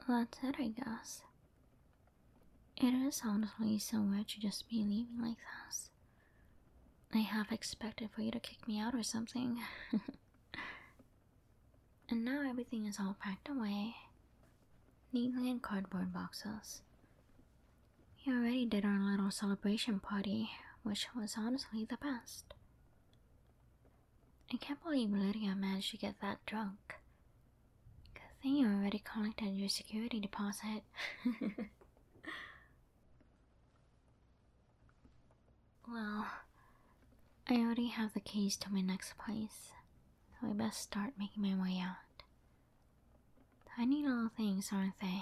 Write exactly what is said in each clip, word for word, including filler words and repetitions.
That's it, I guess. It is honestly so weird to just be leaving like this. I half expected for you to kick me out or something. And now everything is all packed away, neatly in cardboard boxes. We already did our little celebration party, which was honestly the best. I can't believe Lydia managed to get that drunk. Good thing you already collected your security deposit. Well, I already have the keys to my next place, so I best start making my way out. Tiny little things, aren't they?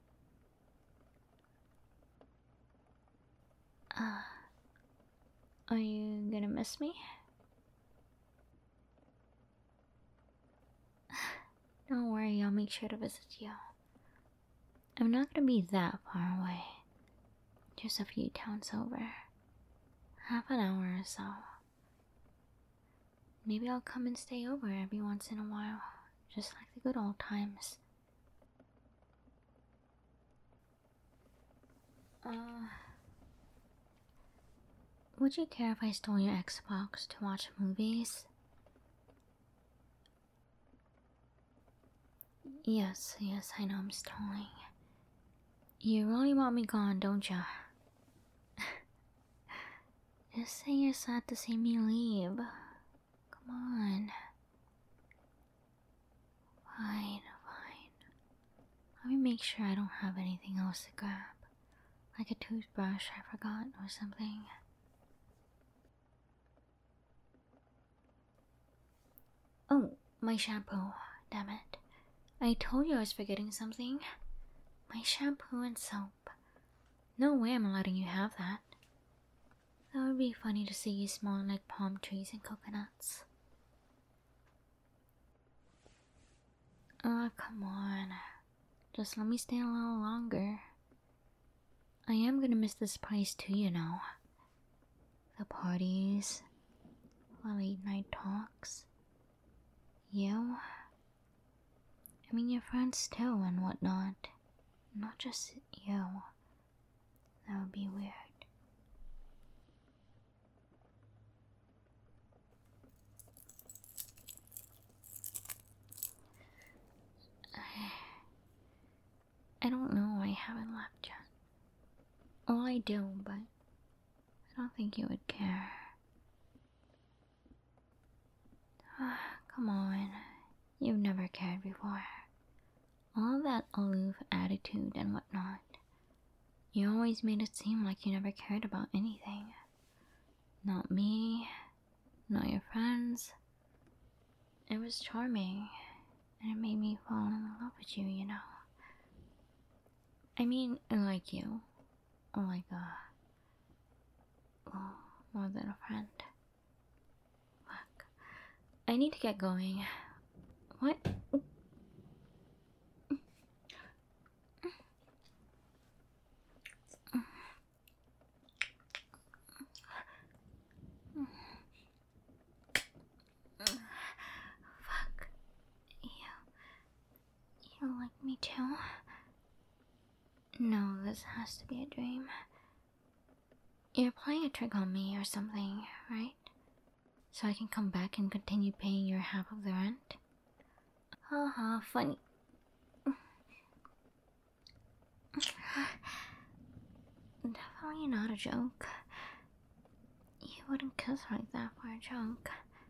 Uh, are you gonna miss me? Don't worry, I'll make sure to visit you. I'm not gonna be that far away. Just a few towns over. Half an hour or so. Maybe I'll come and stay over every once in a while, just like the good old times. Uh... Would you care if I stole your Xbox to watch movies? Yes, yes, I know I'm stealing. You really want me gone, don't ya? Just say you're sad to see me leave. Come on. Fine, fine. Let me make sure I don't have anything else to grab. Like a toothbrush I forgot or something. Oh, my shampoo. Damn it. I told you I was forgetting something. My shampoo and soap. No way I'm letting you have that. That would be funny to see you smelling like palm trees and coconuts. Oh, come on. Just let me stay a little longer. I am gonna miss this place too, you know. The parties, the late night talks. You. I mean, your friends too and whatnot. Not just you. That would be weird. I don't know, I haven't left yet. Well, I do, but I don't think you would care. Come on, you've never cared before. All that aloof attitude and whatnot. You always made it seem like you never cared about anything. Not me, not your friends. It was charming, and it made me fall in love with you, you know. I mean, I like you. Like a... well, more than a friend. Look, I need to get going. What? Fuck. You... You don't like me too? No, this has to be a dream. You're playing a trick on me or something, right? So I can come back and continue paying your half of the rent? Haha, funny. Definitely not a joke. You wouldn't kiss like that for a joke.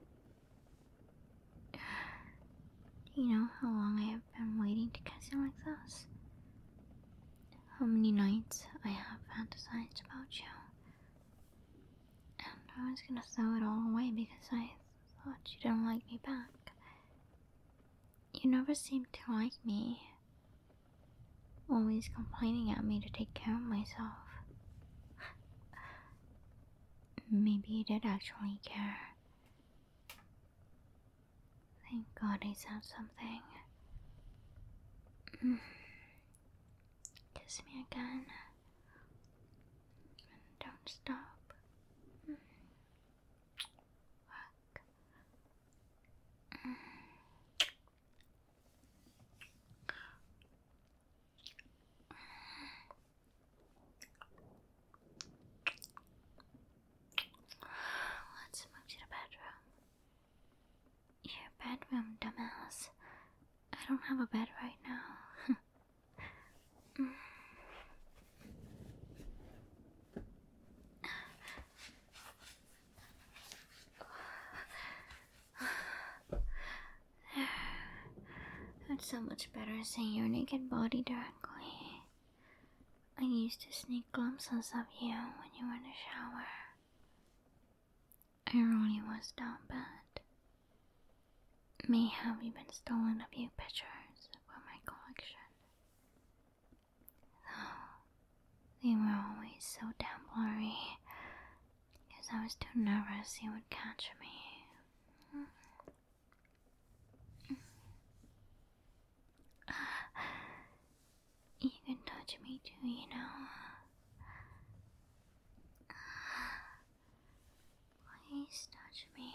Do you know how long I have been waiting to kiss you like this? How many nights I have fantasized about you. And I was gonna throw it all away because I thought you didn't like me back. You never seemed to like me. Always complaining at me to take care of myself. Maybe you did actually care. Thank God I said something. Kiss me again. And don't stop. Fuck. bedroom, dumbass. I don't have a bed right now. It's so much better seeing your naked body directly. I used to sneak glimpses of you when you were in the shower. I really was down bad. May have even stolen a few pictures from my collection. Though they were always so damn blurry, because I was too nervous you would catch me. You can touch me too, you know. Please touch me.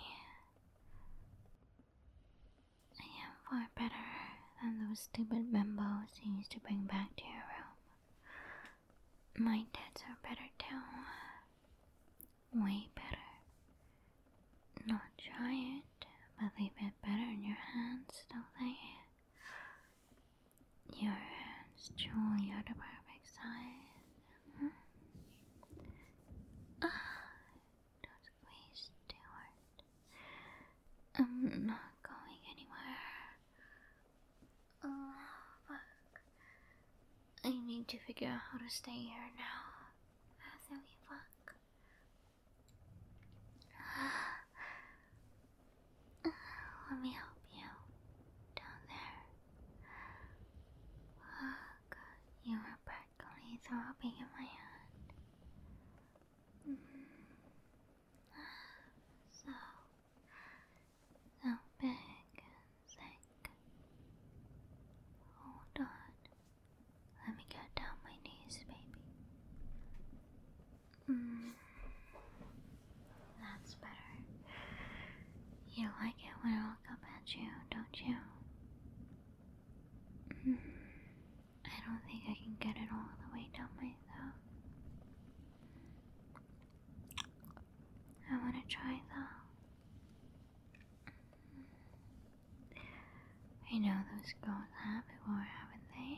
I am far better than those stupid bimbos you used to bring back to your room. My tits are better too. Way better. Not giant, but they fit better in your hands, don't they? Your hands truly are the perfect size. Hmm? Ah, don't squeeze too hard. I'm not going anywhere. Oh, fuck. I need to figure out how to stay here now after we fuck. Let me help you down there. Fuck, you are practically throbbing in my hand. Mm. So, so big and thick. Hold on. Let me get down my knees, baby. Mm. That's better. You like it when I look up at you, don't you? Mm. I don't think I can get it all the way down myself. I wanna try though. I know those girls have before, haven't they?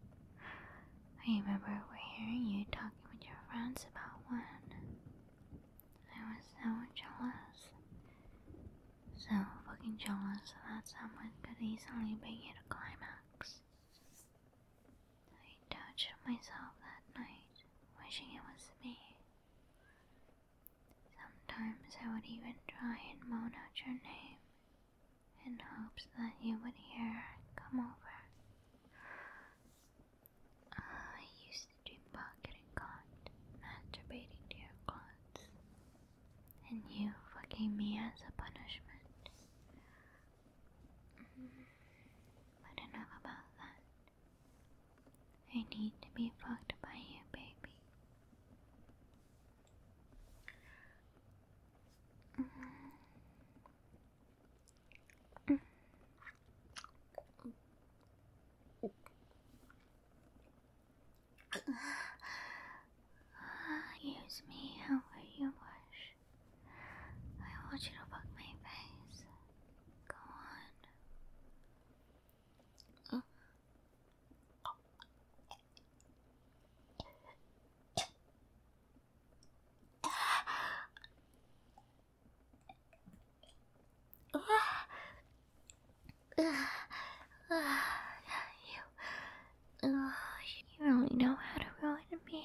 I remember overhearing you talking with your friends about one. I was so jealous. So fucking jealous that someone could easily bring you to climax. I touched myself that night, wishing it was me. Sometimes I would even try and moan out your name, in hopes that you would hear and come over. I used to dream about getting caught, masturbating to your clothes, and you fucking me as a punishment. But enough about that. I need to be fucked by you, baby. Use me however you wish. I want you to fuck my face. Go on. You, uh, you really know how to ruin me.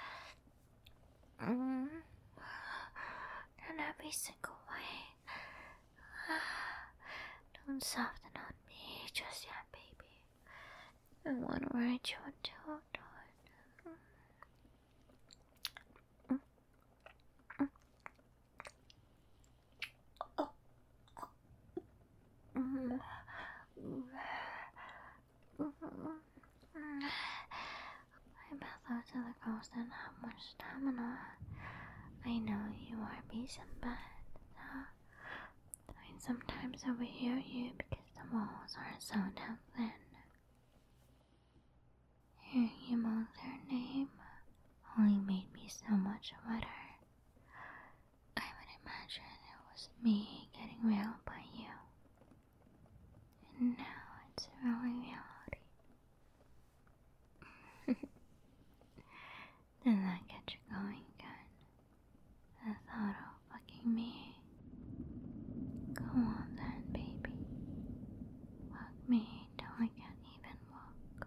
Mm. In every single way. Don't soften on me just yet, baby. I want to write you a toe I bet those other girls didn't have much stamina. I know you are decent, but uh, I sometimes overhear you because the walls are so damn thin. Hearing you moan their name only made me so much wetter. I would imagine it was me getting railed by you. me till I can't even walk.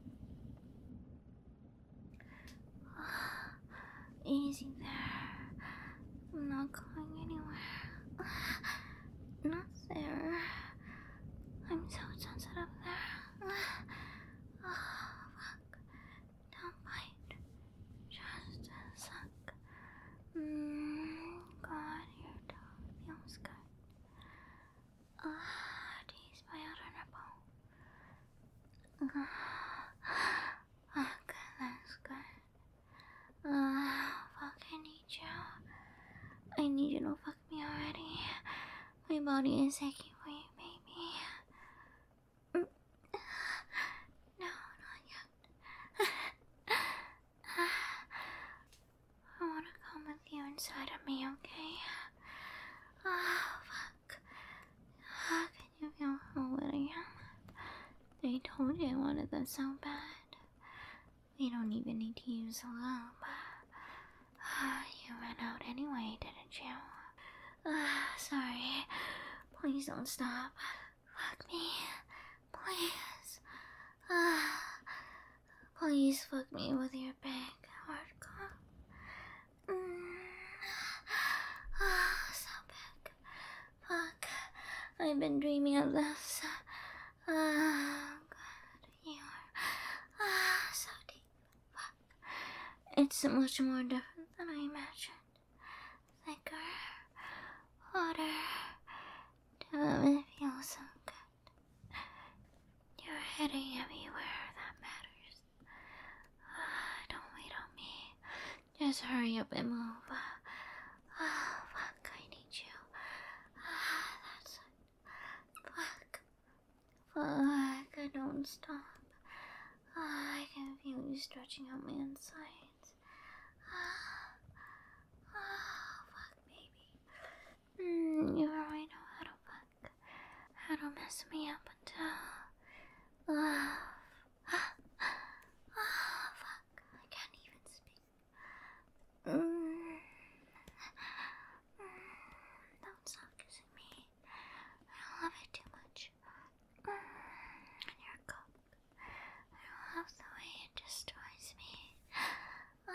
Easy there. I'm not going anywhere. Not there. I'm so sensitive there. Oh, fuck. Don't bite. Just a suck. Mmm, God, your toe feels good. Ah, tease my outer nipple. Ah, fuck, that's good. Ah, fuck, I need you. I need you to fuck me already. My body is aching for you, baby. Mm. No, not yet. I wanna come with you inside of me, okay? Ah, fuck. Ah, can you feel how wet I am? They told you I wanted that so bad. We don't even need to use a lube. Ah, you ran out anyway, didn't you? Ah, sorry. Please don't stop. Fuck me. Please. Ah, please fuck me with your big hard cock. Mm. Ah, so big. Fuck. I've been dreaming of this. Ah, God, you are ah, so deep. Fuck. It's so much more different than I imagined. Thicker. Water. Damn, it feels so good. You're hitting everywhere that matters. Ah, don't wait on me. Just hurry up and move. Ah, fuck, I need you. Ah, that's it. Fuck. Fuck, I don't stop. Ah, I can feel you stretching out my insides. Ah, ah, fuck, baby. Mm, you already know how to fuck. How to mess me up until... Ah, ah, ah, fuck, I can't even speak. Mm. Mm, don't stop kissing me. I love it too much. Mm, and your cock. I love the way it destroys me. Ah,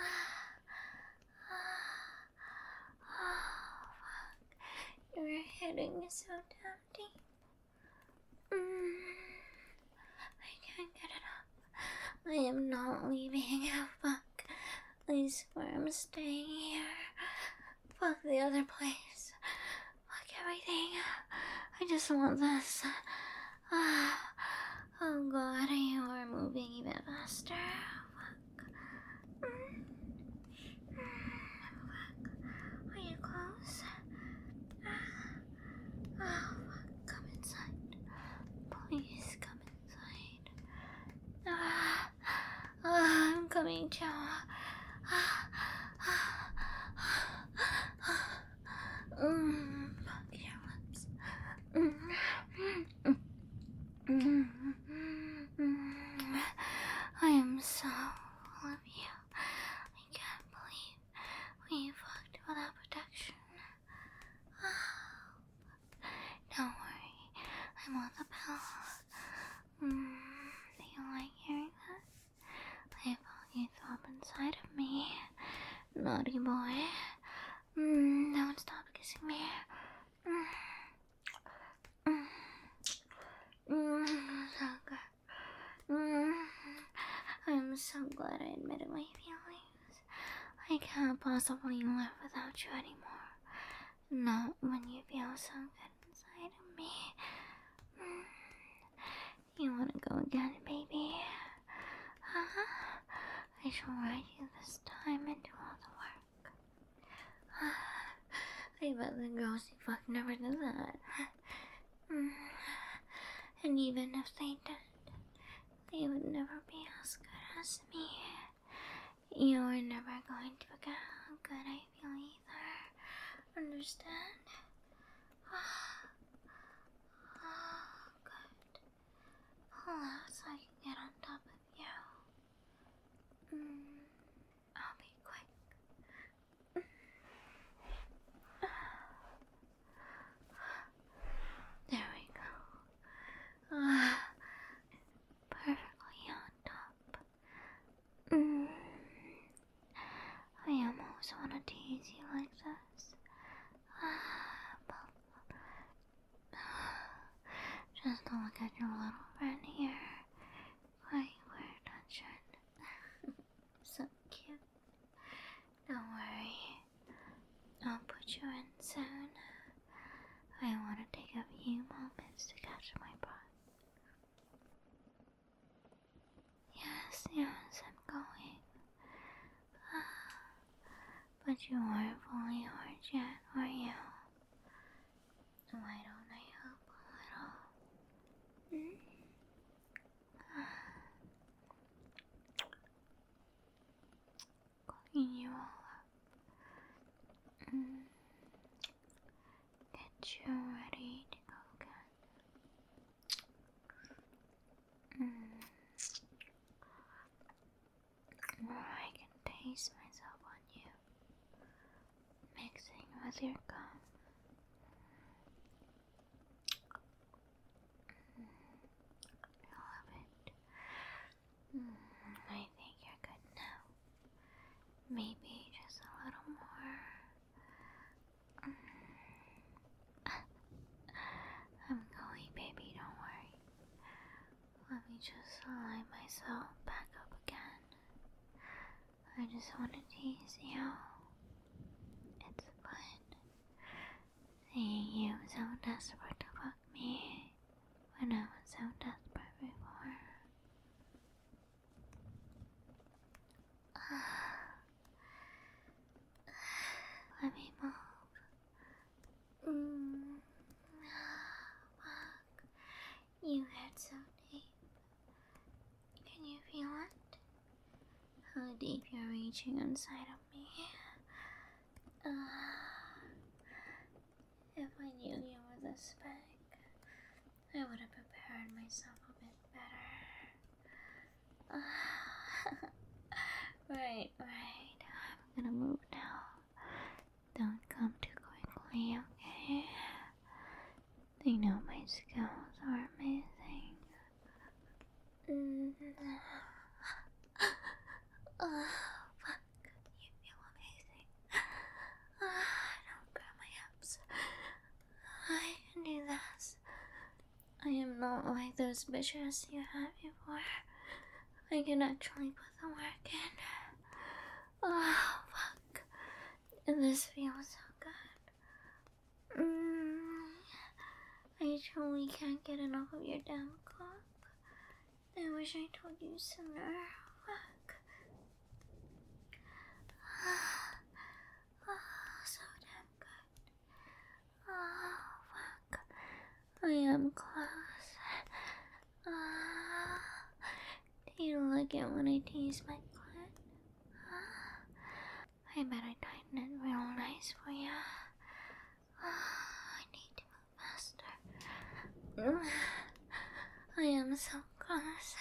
ah, oh, fuck. You're hitting me so damn deep. Mm, I can't get it up. I am not leaving. Fuck. I swear I'm staying here. Fuck the other place. Fuck everything. I just want this. Ah, oh God, you are moving even faster. Fuck. Mm. Mm. Fuck. Are you close? Ah. Oh, fuck. Come inside. Please come inside. Ah, ah, I'm coming, Joe. Ah, ah, ah, mm, fuck your lips. Mm, mm, mm, mm. I am so full of you. I can't believe we fucked without protection. Don't worry, I'm on the pill. Mm, do you like hearing that? I felt you throb inside of me. Naughty boy. Mm, don't stop kissing me. Mm, mm, mm, so good. Mm, I'm so glad I admitted my feelings. I can't possibly live without you anymore. Not when you feel so good inside of me. Mm, you wanna go again, baby? Huh? I shall ride you this time and do all the work. I bet the girls you fuck never did that. Mm, and even if they did, they would never be as good as me. You are never going to get how good I feel either. Understand? Oh, good. Pull out so I can get on top of you. Mm, I'll be quick. There we go. Ah. Don't look at your little friend here. Why wear attention? So cute. Don't worry. I'll put you in soon. I want to take a few moments to catch my breath. Yes, yes, I'm going. But you aren't fully hard yet, are you? Why don't I help a little? Mm? Clean you all up. Mm. Get you ready to go again. Mm. I can taste myself on you, mixing with your gum. I love it. Mm, I think you're good now. Maybe just a little more. I'm going, baby, don't worry. Let me just line myself back up again. I just want to tease you. It's fun seeing you so desperate to fuck me when I was so desperate before. Let me move. Mm. Fuck. You hurt so deep. Can you feel it? How deep you're reaching inside of me. Uh, if I knew you were this big, I would have prepared myself a bit better. Uh, right, right. I'm gonna move now. Don't come too quickly, okay? They know my skills are amazing. Mm. Oh, fuck. You feel amazing. Uh, don't grab my hips. I can do this. I am not like those bitches you had before. I can actually put the work in. Oh, fuck. And this feels so good. Mm. I truly can't get enough of your damn cock. I wish I told you sooner. Fuck. Oh, so damn good. Oh, fuck. I am close. Oh, do you like it when I tease my clit? Oh, I bet I tighten it real nice for you. Oh, I need to move faster. I am so close.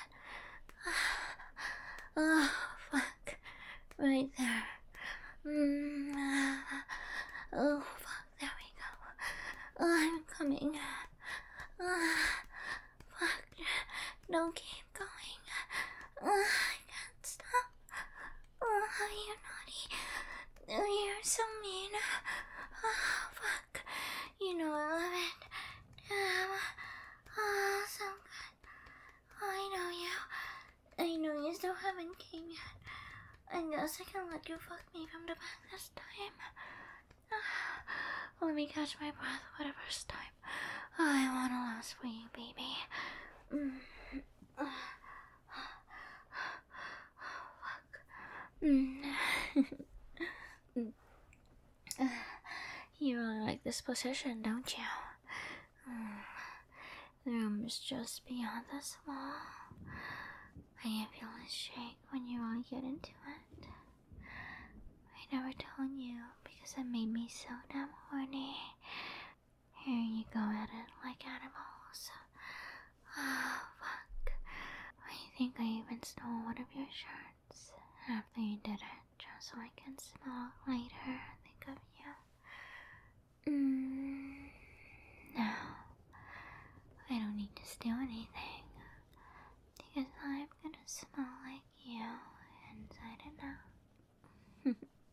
Oh, fuck. Right there. Mm. Oh, fuck. There we go. Oh, I'm coming. Oh, fuck. Don't keep going. Oh, I can't stop. Oh, you naughty. Oh, you're so mean. Oh, fuck. You know I love it. Damn. Oh, so good. Oh, I know you. I know you still haven't came yet. I guess I can let you fuck me from the back this time. Uh, let me catch my breath for the first time. Oh, I want to last for you, baby. Mm. Uh, oh, fuck. Mm. uh, you really like this position, don't you? Mm. The room is just beyond this wall. I can feel it shake when you really get into it. I never told you because it made me so damn horny. Here you go at it like animals. Oh, fuck. I think I even stole one of your shirts after you did it, just so I can smell it later and think of you. Mm. Now, I don't need to steal anything, because I'm gonna smell like you inside and out.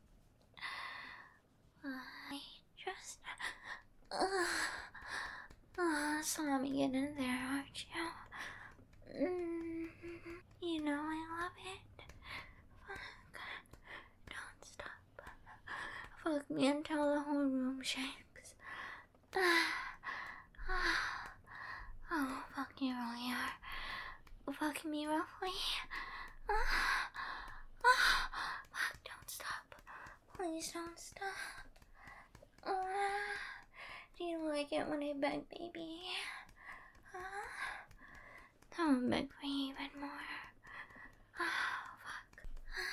I just... Uh, uh, so let me get in there, aren't you? Mm, you know I love it. Fuck. Don't stop. Fuck me until the whole room shakes. Oh, fuck you really are. Fuck me roughly. Fuck, don't stop. Please don't stop. Do you like it when I beg, baby? I'll beg for you even more. Oh, fuck.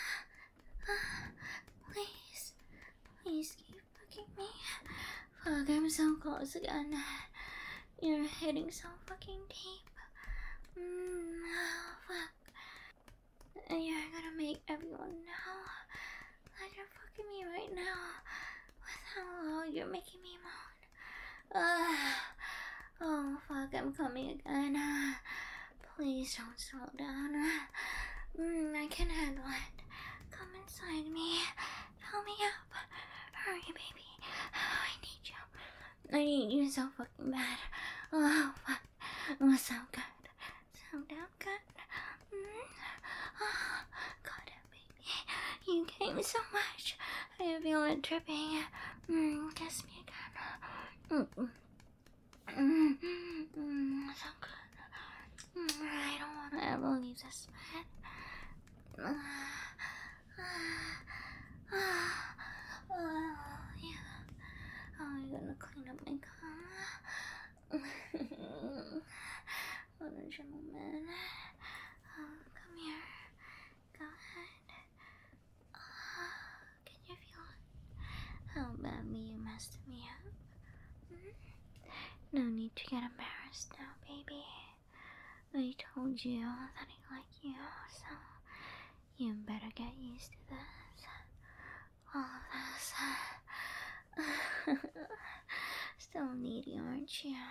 Please. Please keep fucking me. Fuck, I'm so close again. You're hitting so fucking deep. Mm, oh, fuck. You're gonna make everyone know that you're fucking me right now with how low you're making me moan. Uh, oh, fuck, I'm coming again. Uh, please don't slow down. Mm, I can handle it. Come inside me. Fill me up. Hurry, baby. I need you. I need you so fucking bad. Oh, fuck. Oh, so good. So damn good. Mm. Oh, God, baby. You came so much. I feel it dripping. Mm, kiss me again. Mm, mm, mm, mm, so good. Mm, I don't want to ever leave this bed. Uh, uh, uh, uh, yeah. How are you gonna clean up my cum? What a gentleman. Oh, come here. Go ahead. Uh, can you feel it? How badly you messed me up? Mm-hmm. No need to get embarrassed now, baby. I told you that I like you, so you better get used to this. All of this. Still needy, aren't you?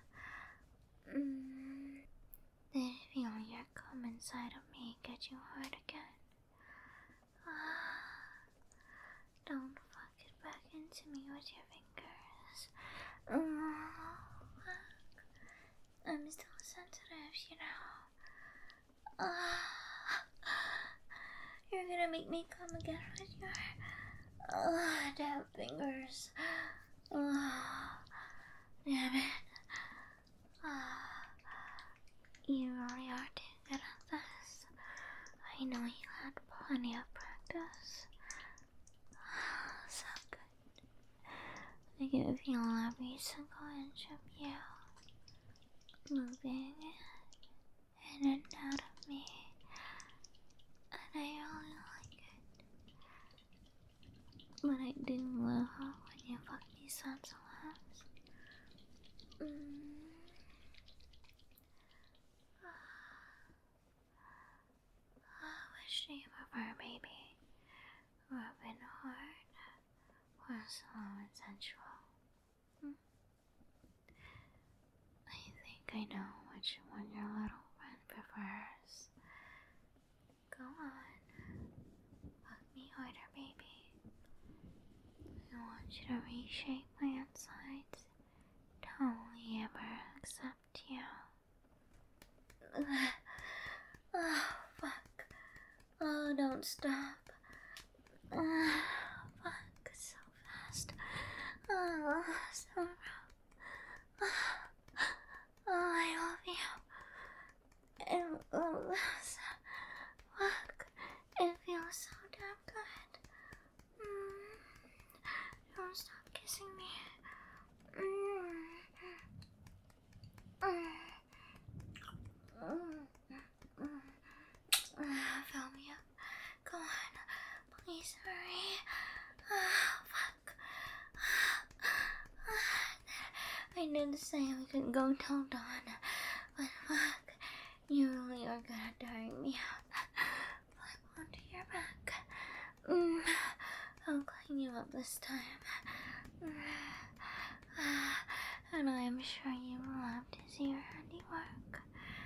Mm. Did feeling your cum inside of me get you hard again? Don't fuck it back into me with your fingers. Oh, fuck. I'm still sensitive, you know. Uh, you're gonna make me come again with your uh, damn fingers. Oh, damn it. Uh, you really are too good at this. I know you had plenty of practice. So good. I can feel every single inch of you moving in and out of me, and I really like it. But I do love when you fuck me senseless. Mm. I wish you were, baby. Rubbing hard or slow and sensual. Hmm? I think I know which one your little friend prefers. Go on. Fuck me harder, baby. I want you to reshape my insides to only ever accept you. Oh, fuck. Oh, don't stop. Oh, fuck, so fast. Oh, so rough. Oh, oh, I love you. And oh, this. Fuck, it feels so damn good. Mm. Don't stop kissing me. Mm. Mm. Mm. Mm. Fill me up. Go on. Please hurry. Oh, fuck. I did say we could go till dawn, but fuck, you really are good at tiring me out. Flip onto your back. Mm. I'll clean you up this time. Mm. And I am sure you will love to see your handiwork.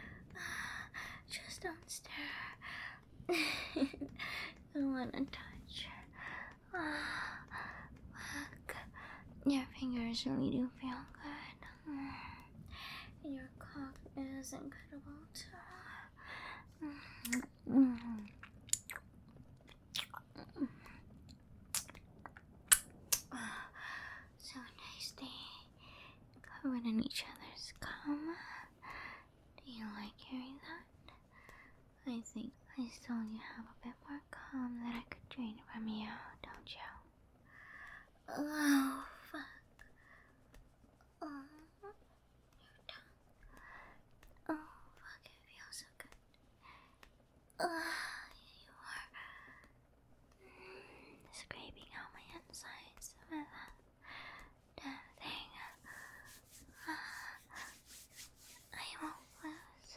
Just don't stare. I want to touch. Oh, fuck. Your fingers really do feel good. And your cock It is incredible too. Mm-hmm. So tasty. Covered in each other's cum. Do you like hearing that? I think I still you have a bit more cum that I could drain from you, don't you? Oh, fuck. Oh, your tongue. Oh, fuck, it feels so good. Uh, you are mm, scraping out my insides with that damn thing. Uh, I won't lose.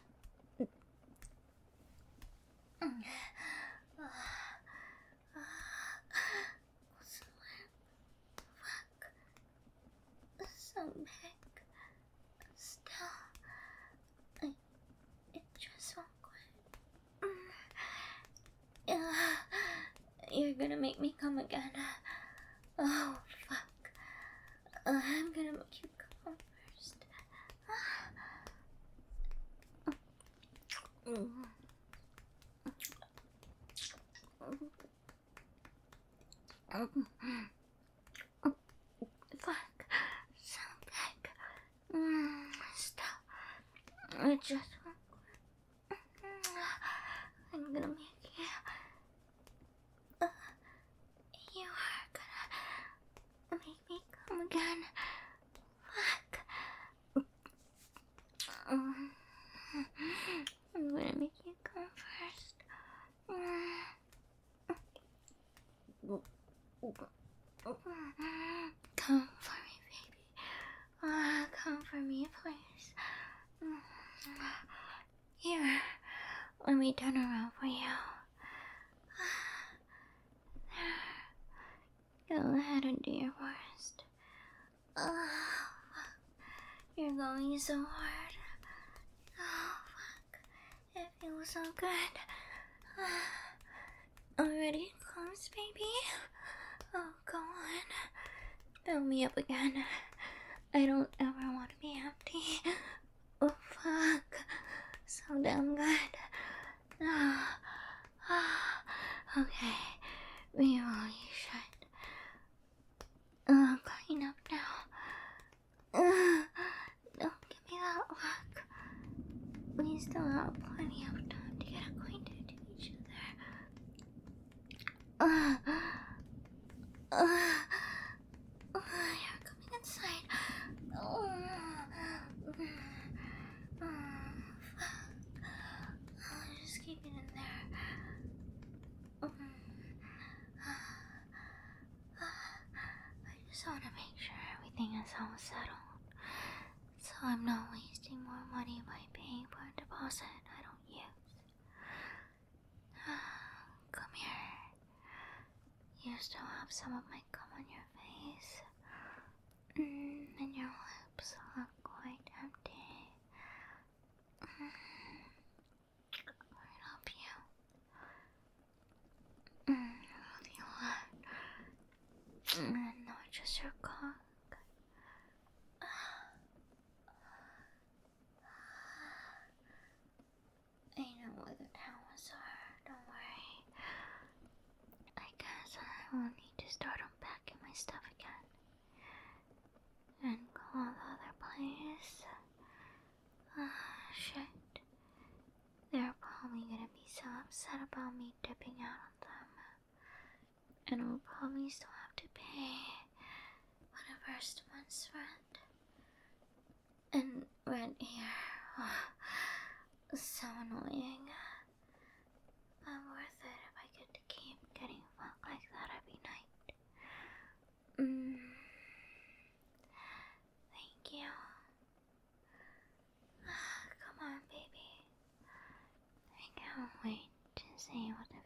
Mm. Uh, uh, so, fuck. So big. Still, I, it just won't quit. Mm. Uh, you're gonna make me come again. Oh, fuck. Uh, I'm gonna make you come first. Mm. Fuck. So big. Mm, stop. I just won't quit. I'm gonna make you. Uh, you are gonna make me come again. Fuck. Um, I'm gonna make you come first. Come for me, baby. Uh, come for me, please. Here, let me turn around for you. There. Go ahead and do your worst. Oh, you're going so hard. Oh, fuck. It feels so good. Already close, baby? Oh, go on. Fill me up again. I don't ever want to be empty. Oh, fuck. So damn good. Oh, oh. Okay. We really should. Uh, clean up now. Uh, don't give me that look. We still have plenty of time to get acquainted to each other. Uh, uh, uh, you're coming inside. Uh, uh, uh, fuck. Uh, just keep it in there. Uh, uh, I just want to make sure everything is all settled, so I'm not wasting more money by paying for a deposit I don't use. Come here. You still have some of my gum on your face, mm, and your lips look quite empty. Mm. I love you. Mm, I love you a lot. Mm, and not just your cock. I know where the towels are, don't worry. I guess I will need to start unpacking my stuff again. And call the other place. Ah, shit. They're probably gonna be so upset about me dipping out on them. And I'll probably still have to pay for the first month's rent. And rent here. Oh, so annoying. But worth it if I get to keep getting fucked like that every night. Mm. Thank you. Come on, baby. I can't wait to see what